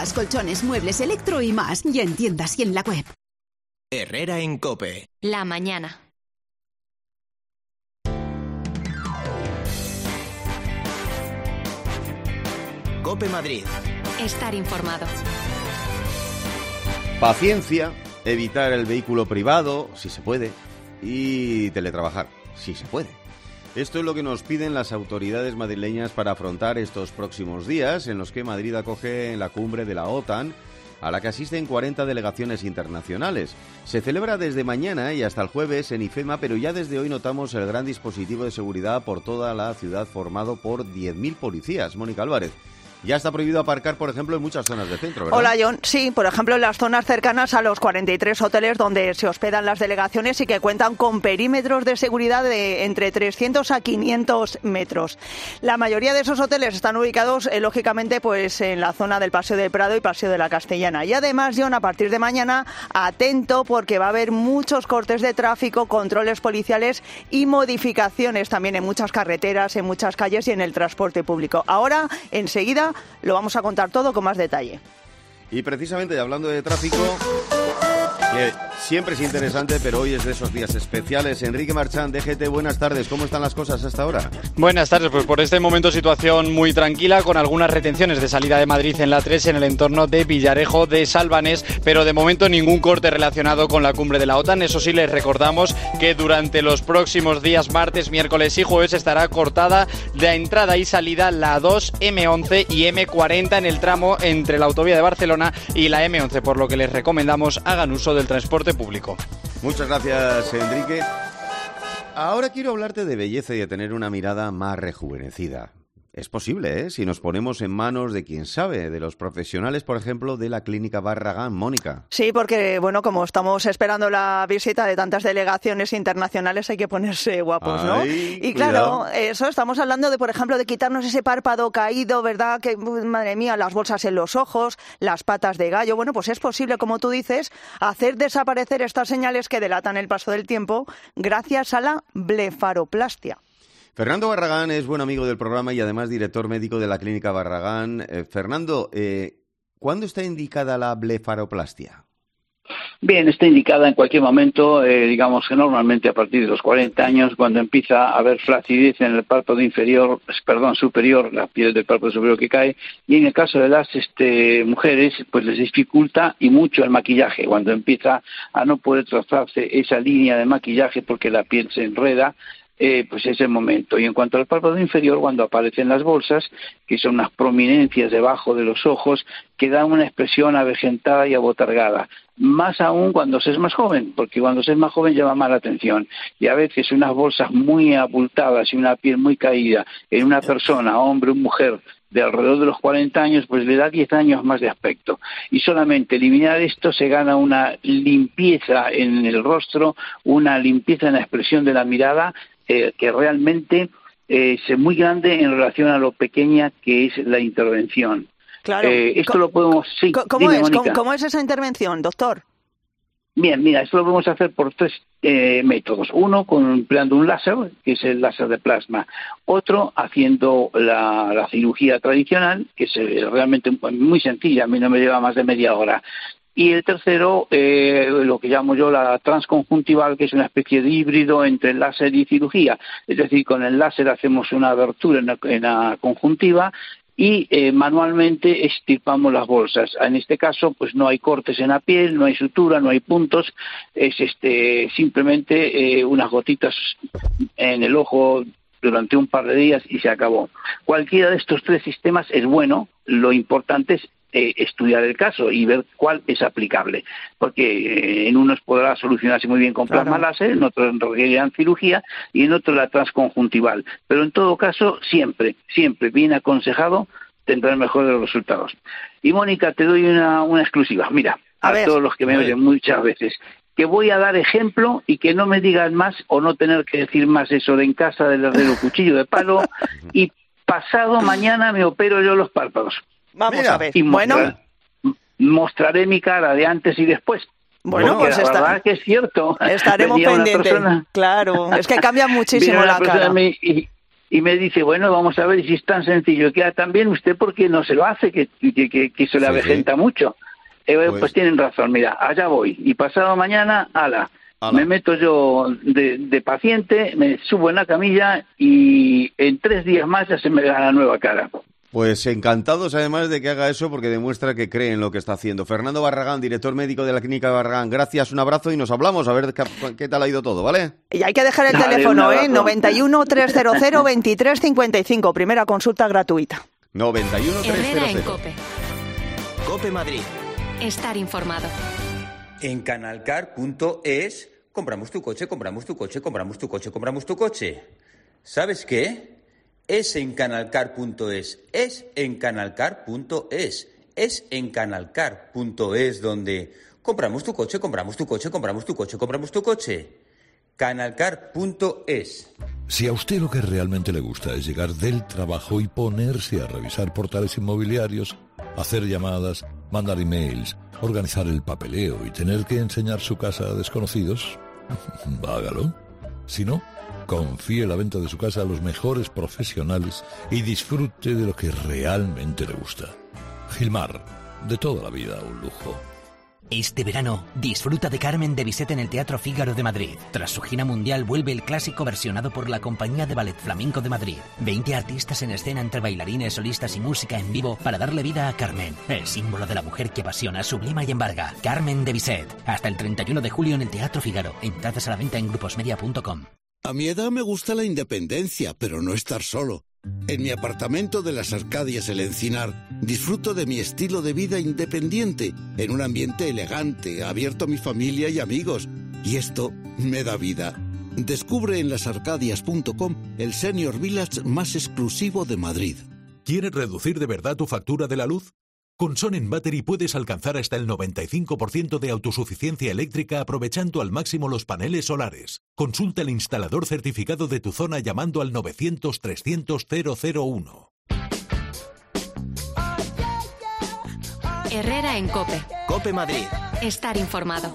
sofás, colchones, muebles, electro y más. Y en tiendas y en la web. Herrera en COPE. La mañana. COPE Madrid. Estar informado. Paciencia, evitar el vehículo privado, si se puede, y teletrabajar, si se puede. Esto es lo que nos piden las autoridades madrileñas para afrontar estos próximos días en los que Madrid acoge la cumbre de la OTAN, a la que asisten 40 delegaciones internacionales. Se celebra desde mañana y hasta el jueves en IFEMA, pero ya desde hoy notamos el gran dispositivo de seguridad por toda la ciudad formado por 10.000 policías. Mónica Álvarez. Ya está prohibido aparcar, por ejemplo, en muchas zonas del centro, ¿verdad? Hola, John. Sí, por ejemplo, en las zonas cercanas a los 43 hoteles donde se hospedan las delegaciones y que cuentan con perímetros de seguridad de entre 300 a 500 metros. La mayoría de esos hoteles están ubicados, lógicamente, pues en la zona del Paseo del Prado y Paseo de la Castellana. Y además, John, a partir de mañana, atento porque va a haber muchos cortes de tráfico, controles policiales y modificaciones también en muchas carreteras, en muchas calles y en el transporte público. Ahora, enseguida, lo vamos a contar todo con más detalle. Y precisamente hablando de tráfico, que siempre es interesante, pero hoy es de esos días especiales. Enrique Marchán, DGT, buenas tardes. ¿Cómo están las cosas hasta ahora? Buenas tardes, pues por este momento situación muy tranquila, con algunas retenciones de salida de Madrid en la 3 en el entorno de Villarejo de Salvanés, pero de momento ningún corte relacionado con la cumbre de la OTAN. Eso sí, les recordamos que durante los próximos días, martes, miércoles y jueves, estará cortada de entrada y salida la 2, M11 y M40 en el tramo entre la autovía de Barcelona y la M11, por lo que les recomendamos hagan uso del transporte público. Muchas gracias, Enrique. Ahora quiero hablarte de belleza y de tener una mirada más rejuvenecida. Es posible, si nos ponemos en manos de quien sabe, de los profesionales, por ejemplo, de la Clínica Barragán. Mónica. Sí, porque, bueno, como estamos esperando la visita de tantas delegaciones internacionales, hay que ponerse guapos, ¿no? Ay, y claro, cuidado. eso, estamos hablando de, por ejemplo, de quitarnos ese párpado caído, ¿verdad? Que, madre mía, las bolsas en los ojos, las patas de gallo. Bueno, pues es posible, como tú dices, hacer desaparecer estas señales que delatan el paso del tiempo gracias a la blefaroplastia. Fernando Barragán es buen amigo del programa y además director médico de la Clínica Barragán. Fernando, ¿cuándo está indicada la blefaroplastia? Bien, está indicada en cualquier momento, digamos que normalmente a partir de los 40 años, cuando empieza a haber flacidez en el párpado superior, la piel del párpado superior que cae, y en el caso de las mujeres, pues les dificulta y mucho el maquillaje, cuando empieza a no poder trazarse esa línea de maquillaje porque la piel se enreda. Pues es el momento. Y en cuanto al párpado inferior, cuando aparecen las bolsas, que son unas prominencias debajo de los ojos, que dan una expresión avejentada y abotargada. Más aún cuando se es más joven, porque cuando se es más joven llama más la atención. Y a veces unas bolsas muy abultadas y una piel muy caída en una persona, hombre o mujer, de alrededor de los 40 años, pues le da 10 años más de aspecto. Y solamente eliminar esto se gana una limpieza en el rostro, una limpieza en la expresión de la mirada, que realmente es muy grande en relación a lo pequeña que es la intervención. Claro. Esto lo podemos... Sí, ¿Cómo dime, es? Mónica. ¿Cómo es esa intervención, doctor? Bien, mira, esto lo podemos hacer por tres métodos. Uno, empleando un láser, que es el láser de plasma. Otro, haciendo la cirugía tradicional, que es realmente muy sencilla, a mí no me lleva más de media hora. Y el tercero, lo que llamo yo la transconjuntival, que es una especie de híbrido entre láser y cirugía. Es decir, con el láser hacemos una abertura en la conjuntiva y manualmente extirpamos las bolsas. En este caso, pues no hay cortes en la piel, no hay sutura, no hay puntos, es simplemente unas gotitas en el ojo durante un par de días y se acabó. Cualquiera de estos tres sistemas es bueno, lo importante es estudiar el caso y ver cuál es aplicable, porque en unos podrá solucionarse muy bien con plasma láser, en otros requerirán cirugía y en otros la transconjuntival, pero en todo caso siempre bien aconsejado tendrán mejores resultados. Y Mónica, te doy una exclusiva, mira, a todos los que me oyen muchas veces, que voy a dar ejemplo y que no me digan más o no tener que decir más eso de en casa del herrero cuchillo de palo y pasado mañana me opero yo los párpados. Vamos a ver. Y mostraré mi cara de antes y después. Bueno, pues la verdad que es cierto. Estaremos pendientes. Claro, es que cambia muchísimo la cara. Y me dice, bueno, vamos a ver si es tan sencillo, queda tan bien, ¿usted por qué no se lo hace? Que se le avejenta mucho. Pues tienen razón, mira, allá voy. Y pasado mañana, me meto yo de paciente, me subo en la camilla y en 3 días más ya se me da la nueva cara. Pues encantados además de que haga eso porque demuestra que cree en lo que está haciendo. Fernando Barragán, director médico de la Clínica Barragán, gracias, un abrazo y nos hablamos a ver qué tal ha ido todo, ¿vale? Y hay que dejar el teléfono, 91 300 23 55, primera consulta gratuita. 91 300. Herrera en COPE. COPE Madrid. Estar informado. En canalcar.es compramos tu coche, compramos tu coche, compramos tu coche, compramos tu coche. ¿Sabes qué? Es en canalcar.es, es en canalcar.es, es en canalcar.es donde compramos tu coche, compramos tu coche, compramos tu coche, compramos tu coche. Canalcar.es. Si a usted lo que realmente le gusta es llegar del trabajo y ponerse a revisar portales inmobiliarios, hacer llamadas, mandar emails, organizar el papeleo y tener que enseñar su casa a desconocidos, hágalo. Si no, confíe la venta de su casa a los mejores profesionales y disfrute de lo que realmente le gusta. Gilmar, de toda la vida un lujo. Este verano, disfruta de Carmen de Bizet en el Teatro Fígaro de Madrid. Tras su gira mundial, vuelve el clásico versionado por la Compañía de Ballet Flamenco de Madrid. 20 artistas en escena entre bailarines, solistas y música en vivo para darle vida a Carmen, el símbolo de la mujer que apasiona, sublima y embarga. Carmen de Bizet. Hasta el 31 de julio en el Teatro Fígaro. Entradas a la venta en gruposmedia.com. A mi edad me gusta la independencia, pero no estar solo. En mi apartamento de las Arcadias El Encinar, disfruto de mi estilo de vida independiente, en un ambiente elegante, abierto a mi familia y amigos. Y esto me da vida. Descubre en lasarcadias.com el Senior Village más exclusivo de Madrid. ¿Quieres reducir de verdad tu factura de la luz? Con Sonnen Battery puedes alcanzar hasta el 95% de autosuficiencia eléctrica aprovechando al máximo los paneles solares. Consulta el instalador certificado de tu zona llamando al 900 300 001. Herrera en COPE. COPE Madrid. Estar informado.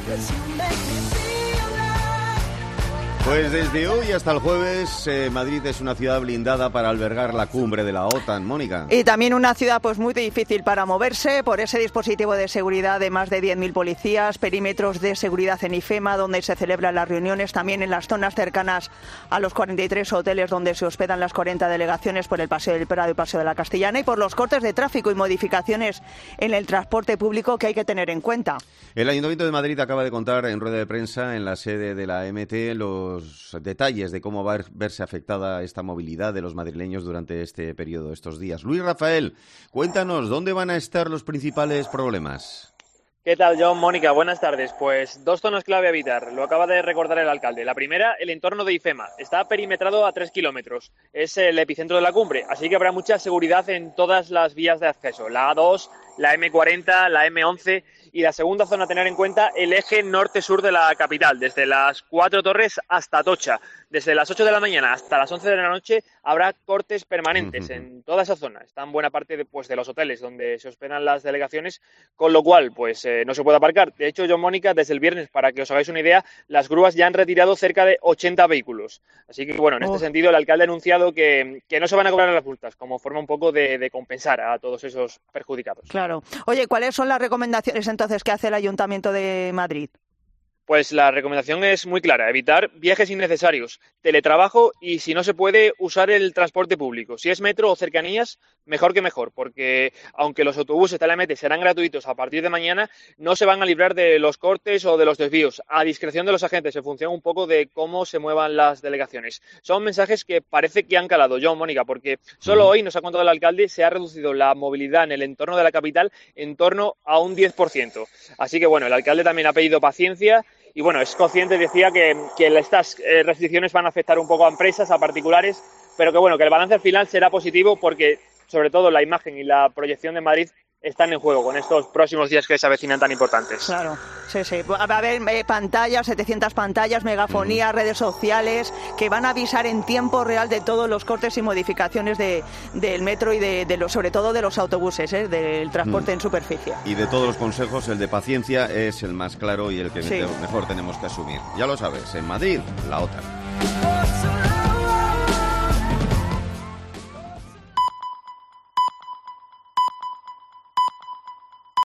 Pues desde hoy hasta el jueves, Madrid es una ciudad blindada para albergar la cumbre de la OTAN, Mónica. Y también una ciudad pues muy difícil para moverse por ese dispositivo de seguridad de más de 10.000 policías, perímetros de seguridad en IFEMA, donde se celebran las reuniones, también en las zonas cercanas a los 43 hoteles donde se hospedan las 40 delegaciones, por el Paseo del Prado y Paseo de la Castellana, y por los cortes de tráfico y modificaciones en el transporte público que hay que tener en cuenta. El Ayuntamiento de Madrid acaba de contar en rueda de prensa en la sede de la MT los detalles de cómo va a verse afectada esta movilidad de los madrileños durante este periodo, estos días. Luis Rafael, cuéntanos, ¿dónde van a estar los principales problemas? ¿Qué tal, John? Mónica, buenas tardes. Pues 2 zonas clave a evitar, lo acaba de recordar el alcalde. La primera, el entorno de IFEMA. Está perimetrado a 3 kilómetros. Es el epicentro de la cumbre, así que habrá mucha seguridad en todas las vías de acceso. La A2, la M40, la M11... Y la segunda zona a tener en cuenta, el eje norte-sur de la capital, desde las 4 Torres hasta Atocha. Desde las 8 de la mañana hasta las 11 de la noche habrá cortes permanentes en toda esa zona. Está en buena parte de los hoteles donde se hospedan las delegaciones, con lo cual pues no se puede aparcar. De hecho, John, Mónica, desde el viernes, para que os hagáis una idea, las grúas ya han retirado cerca de 80 vehículos. Así que, bueno, en este sentido, el alcalde ha anunciado que no se van a cobrar las multas, como forma un poco de compensar a todos esos perjudicados. Claro. Oye, ¿cuáles son las recomendaciones entonces que hace el Ayuntamiento de Madrid? Pues la recomendación es muy clara: evitar viajes innecesarios, teletrabajo y, si no se puede, usar el transporte público. Si es metro o cercanías, mejor que mejor, porque aunque los autobuses de la MT serán gratuitos a partir de mañana, no se van a librar de los cortes o de los desvíos, a discreción de los agentes, en función un poco de cómo se muevan las delegaciones. Son mensajes que parece que han calado, John, Mónica, porque solo hoy, nos ha contado el alcalde, se ha reducido la movilidad en el entorno de la capital en torno a un 10%. Así que, bueno, el alcalde también ha pedido paciencia. Y bueno, es consciente, decía, que estas restricciones van a afectar un poco a empresas, a particulares, pero que bueno, que el balance al final será positivo porque, sobre todo, la imagen y la proyección de Madrid están en juego con estos próximos días que se avecinan tan importantes. Claro, sí. Va a haber pantallas, 700 pantallas, megafonía, redes sociales, que van a avisar en tiempo real de todos los cortes y modificaciones del metro y sobre todo de los autobuses, del transporte en superficie. Y de todos los consejos, el de paciencia es el más claro y el que mejor tenemos que asumir. Ya lo sabes, en Madrid, la OTAN.